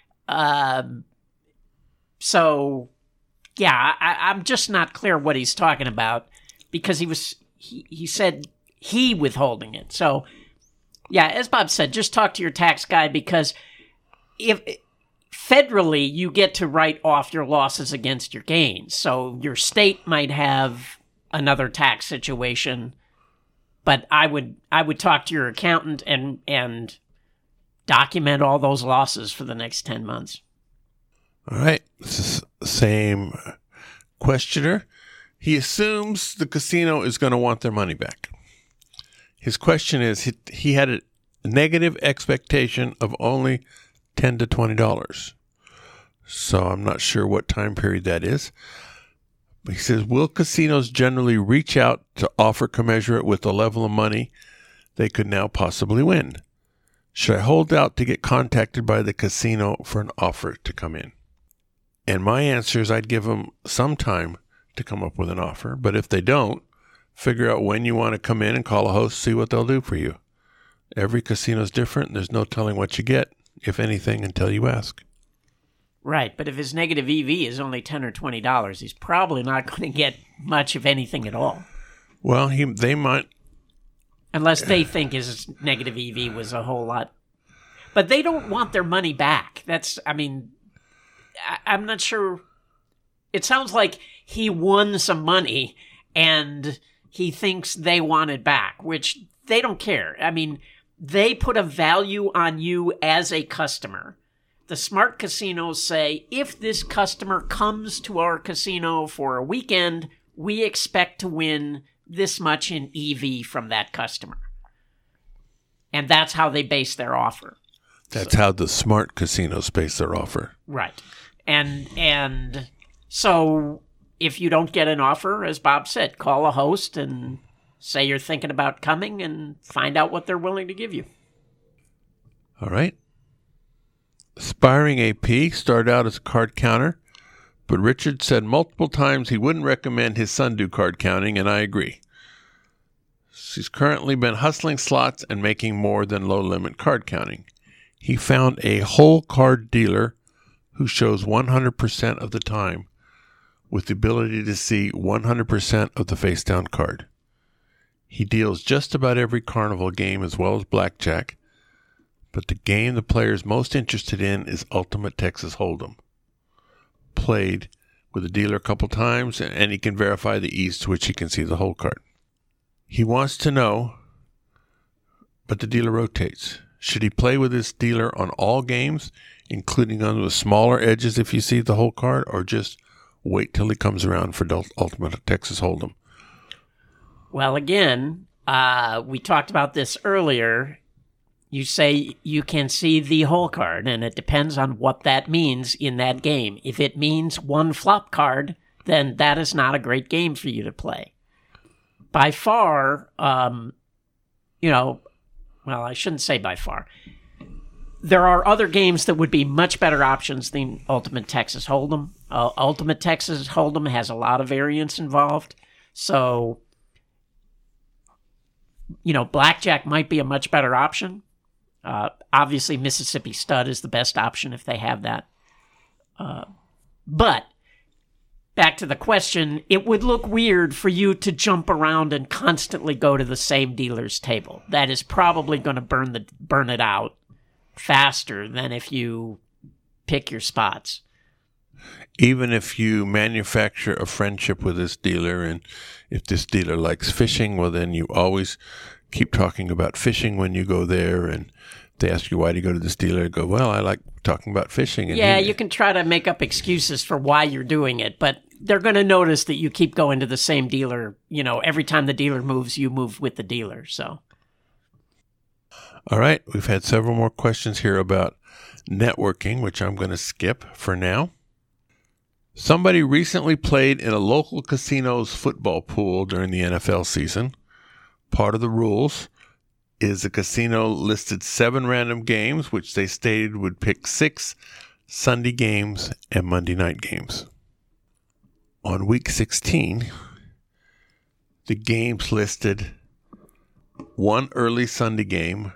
So, yeah, I'm just not clear what he's talking about because he said he withholding it. So, yeah, as Bob said, just talk to your tax guy because if federally you get to write off your losses against your gains. So your state might have another tax situation, but I would talk to your accountant and document all those losses for the next 10 months. All right. This is the same questioner. He assumes the casino is going to want their money back. His question is, he had a negative expectation of only $10 to $20. So I'm not sure what time period that is. But he says, will casinos generally reach out to offer commensurate with the level of money they could now possibly win? Should I hold out to get contacted by the casino for an offer to come in? And my answer is I'd give them some time to come up with an offer. But if they don't, figure out when you want to come in and call a host, see what they'll do for you. Every casino is different. And there's no telling what you get, if anything, until you ask. Right, but if his negative EV is only $10 or $20, he's probably not going to get much of anything at all. Well, they might. Unless they think his negative EV was a whole lot. But they don't want their money back. I'm not sure. It sounds like he won some money and he thinks they want it back, which they don't care. I mean, they put a value on you as a customer. The smart casinos say, if this customer comes to our casino for a weekend, we expect to win this much in EV from that customer. And that's how they base their offer. That's how the smart casinos base their offer. Right. And so if you don't get an offer, as Bob said, call a host and say you're thinking about coming and find out what they're willing to give you. All right. Aspiring AP started out as a card counter, but Richard said multiple times he wouldn't recommend his son do card counting, and I agree. He's currently been hustling slots and making more than low-limit card counting. He found a whole card dealer who shows 100% of the time with the ability to see 100% of the face-down card. He deals just about every carnival game as well as blackjack, but the game the player is most interested in is Ultimate Texas Hold'em. Played with the dealer a couple times, and he can verify the ease to which he can see the whole card. He wants to know, but the dealer rotates. Should he play with this dealer on all games, including on the smaller edges if you see the whole card, or just wait till he comes around for Ultimate Texas Hold'em? Well, again, we talked about this earlier. You say you can see the whole card, and it depends on what that means in that game. If it means one flop card, then that is not a great game for you to play. By far, well, I shouldn't say by far. There are other games that would be much better options than Ultimate Texas Hold'em. Ultimate Texas Hold'em has a lot of variance involved, so, blackjack might be a much better option. Obviously, Mississippi Stud is the best option if they have that. But back to the question, it would look weird for you to jump around and constantly go to the same dealer's table. That is probably going to burn it out faster than if you pick your spots. Even if you manufacture a friendship with this dealer, and if this dealer likes fishing, well, then you always keep talking about fishing when you go there. And they ask you, why do you go to this dealer? You go, well, I like talking about fishing. And you can try to make up excuses for why you're doing it, but they're going to notice that you keep going to the same dealer. You know, every time the dealer moves, you move with the dealer. So, all right, we've had several more questions here about networking, which I'm going to skip for now. Somebody recently played in a local casino's football pool during the NFL season. Part of the rules is the casino listed 7 random games, which they stated would pick 6 Sunday games and Monday night games. On week 16, the games listed 1 early Sunday game,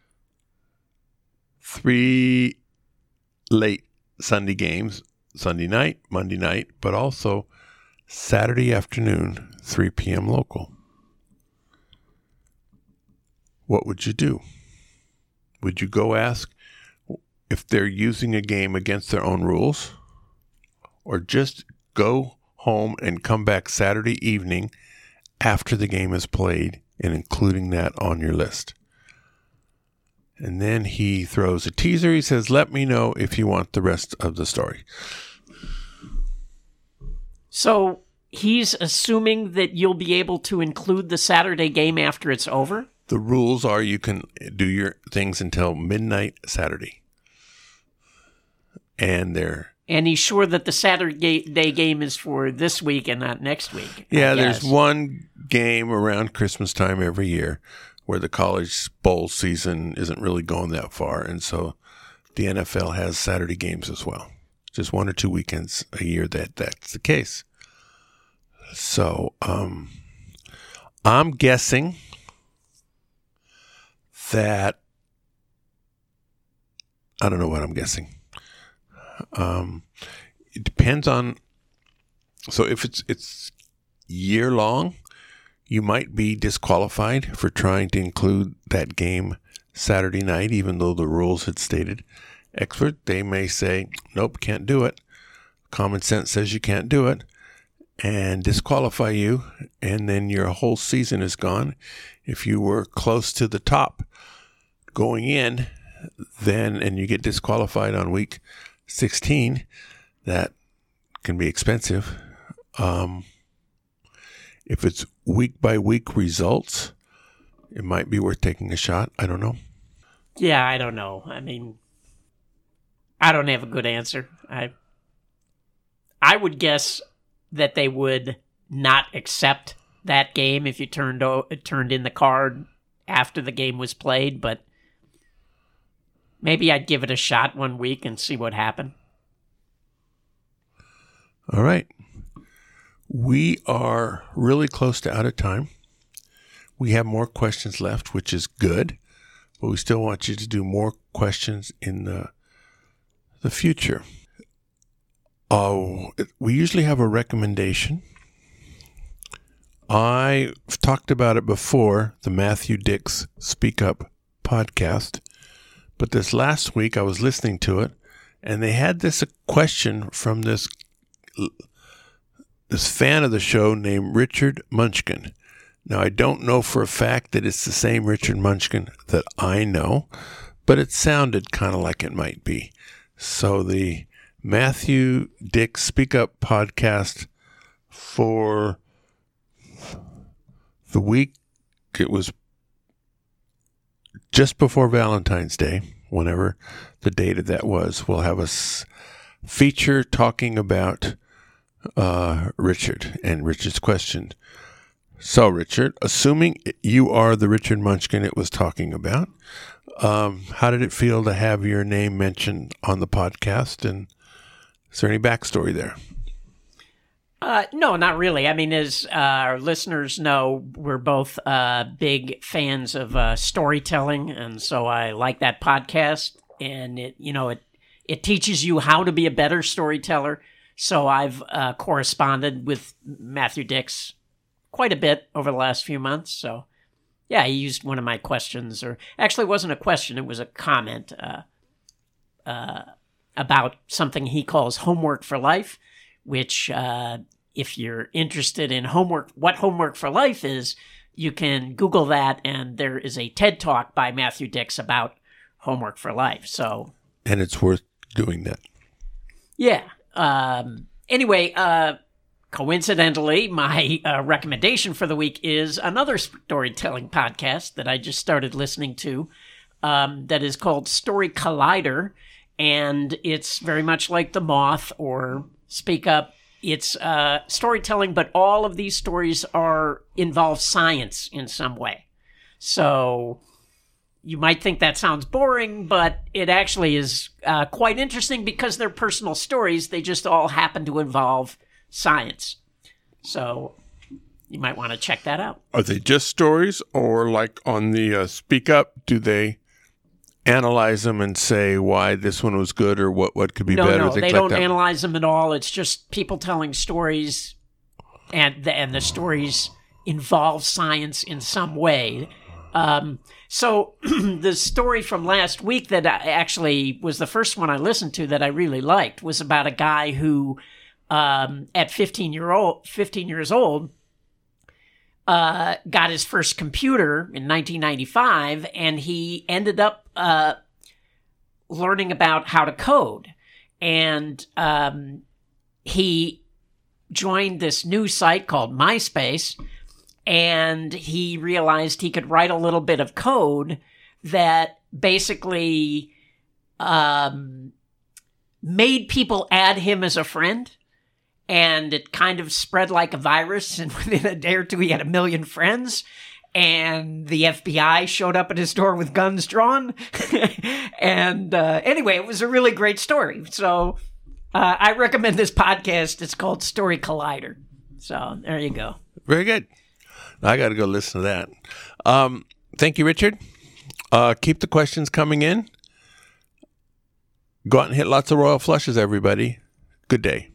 3 late Sunday games, Sunday night, Monday night, but also Saturday afternoon, 3 p.m. local. What would you do? Would you go ask if they're using a game against their own rules? Or just go home and come back Saturday evening after the game is played and including that on your list? And then he throws a teaser. He says, let me know if you want the rest of the story. So he's assuming that you'll be able to include the Saturday game after it's over? The rules are you can do your things until midnight Saturday. And he's sure that the Saturday game is for this week and not next week. Yeah, there's one game around Christmas time every year where the college bowl season isn't really going that far. And so the NFL has Saturday games as well. Just 1 or 2 weekends a year that's the case. So I'm guessing that I don't know what I'm guessing. It depends on. So if it's year long, you might be disqualified for trying to include that game Saturday night, even though the rules had stated expert. They may say, nope, can't do it. Common sense says you can't do it, and disqualify you, and then your whole season is gone. If you were close to the top going in, then, and you get disqualified on week 16, that can be expensive. If it's week by week results, it might be worth taking a shot. I don't know. Yeah, I don't know. I mean, I don't have a good answer. I would guess that they would not accept that game if you turned in the card after the game was played, but maybe I'd give it a shot 1 week and see what happened. All right. We are really close to out of time. We have more questions left, which is good, but we still want you to do more questions in the future. We usually have a recommendation. I've talked about it before, the Matthew Dix Speak Up podcast, but this last week I was listening to it, and they had this question from this fan of the show named Richard Munchkin. Now, I don't know for a fact that it's the same Richard Munchkin that I know, but it sounded kind of like it might be. So the Matthew Dix Speak Up podcast for the week, it was just before Valentine's Day, whenever the date of that was. We'll have a feature talking about Richard and Richard's question. So, Richard, assuming you are the Richard Munchkin it was talking about, how did it feel to have your name mentioned on the podcast? And is there any backstory there? No, not really. I mean, as our listeners know, we're both big fans of storytelling, and so I like that podcast. And it teaches you how to be a better storyteller. So I've corresponded with Matthew Dix quite a bit over the last few months. So yeah, he used one of my questions, or actually it wasn't a question, it was a comment about something he calls homework for life, which if you're interested in what homework for life is, you can Google that, and there is a TED Talk by Matthew Dix about homework for life. And it's worth doing that. Yeah. Anyway, coincidentally, my recommendation for the week is another storytelling podcast that I just started listening to that is called Story Collider, and it's very much like The Moth or Speak Up. It's storytelling, but all of these stories involve science in some way. So you might think that sounds boring, but it actually is quite interesting because they're personal stories. They just all happen to involve science. So you might want to check that out. Are they just stories, or like on the Speak Up, do they analyze them and say why this one was good or what could be better? No, they don't that? analyze them at all. It's just people telling stories, and the stories involve science in some way. So the story from last week that actually was the first one I listened to that I really liked was about a guy who, at 15 years old, got his first computer in 1995, and he ended up learning about how to code. And he joined this new site called MySpace, and he realized he could write a little bit of code that basically made people add him as a friend. And it kind of spread like a virus, and within a day or two, he had 1 million friends. And the FBI showed up at his door with guns drawn. And anyway, it was a really great story. So I recommend this podcast. It's called Story Collider. So there you go. Very good. I got to go listen to that. Thank you, Richard. Keep the questions coming in. Go out and hit lots of royal flushes, everybody. Good day.